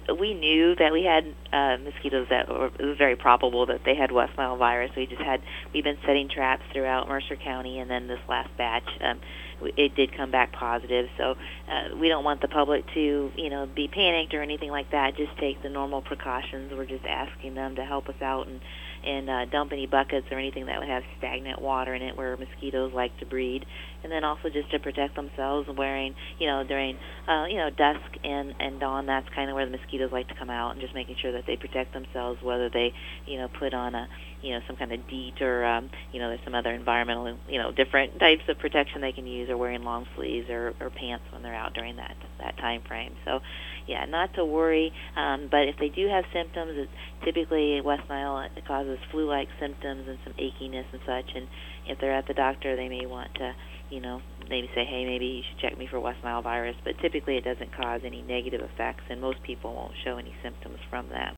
we knew that we had mosquitoes that were, it was very probable that they had West Nile virus. We've been setting traps throughout Mercer County, and then this last batch, it did come back positive. So we don't want the public to, be panicked or anything like that. Just take the normal precautions. We're just asking them to help us out and dump any buckets or anything that would have stagnant water in it where mosquitoes like to breed. And then also just to protect themselves, wearing, during, dusk and dawn, that's kind of where the mosquitoes like to come out, and just making sure that they protect themselves, whether they, put on some kind of DEET or, there's some other environmental, different types of protection they can use, or wearing long sleeves or pants when they're out during that time frame. So, yeah, not to worry. But if they do have symptoms, typically West Nile, it causes flu-like symptoms and some achiness and such. And if they're at the doctor, they may want to, maybe say, hey, maybe you should check me for West Nile virus. But typically it doesn't cause any negative effects, and most people won't show any symptoms from that.